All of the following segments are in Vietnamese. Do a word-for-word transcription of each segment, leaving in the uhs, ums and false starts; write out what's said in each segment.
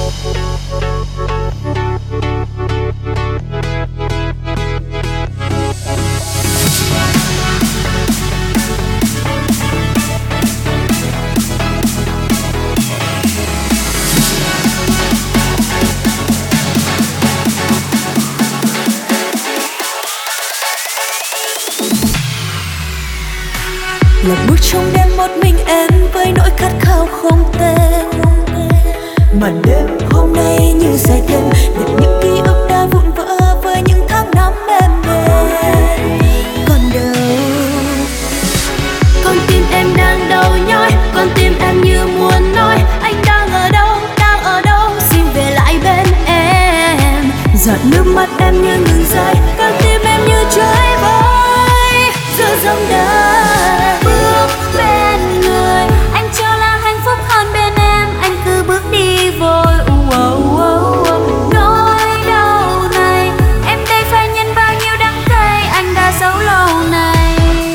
lạc bước trong đêm một mình em với nỗi khát khao không tên. Mà đêm hôm nay như dài thêm, nhặt những ký ức đã vụn vỡ với những tháng năm êm đềm. Còn đâu, con tim em đang đau nhói, con tim em như muốn nói anh đang ở đâu, đang ở đâu, xin về lại bên em. Giọt nước mắt em như ngừng rơi, con tim em như trôi vơi giữa dòng đời. Bước bên người anh cho là hạnh phúc hơn bên em, anh cứ bước đi vội. Uh, uh, uh, uh. Nỗi đau này em đây phải nhân bao nhiêu đắng cay anh đã giấu lâu nay.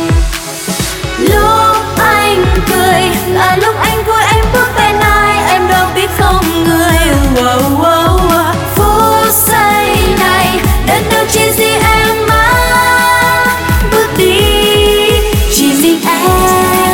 Lúc anh cười là lúc anh vui, anh bước bên ai em đâu biết không người. Uh, uh, uh, uh. Phút giây này đến đâu chỉ gì em mang bước đi, chỉ mình em.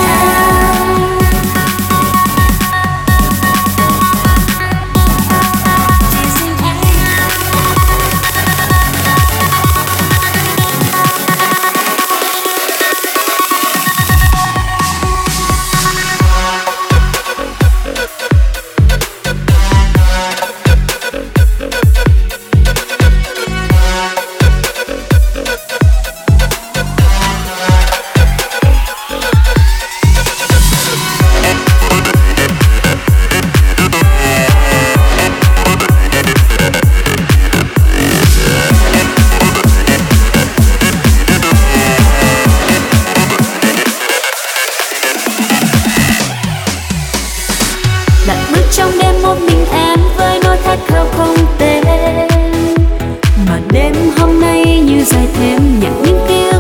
Lạc bước trong đêm một mình em với nỗi khát khao không tên. Mà đêm hôm nay như dài thêm nhặt những ký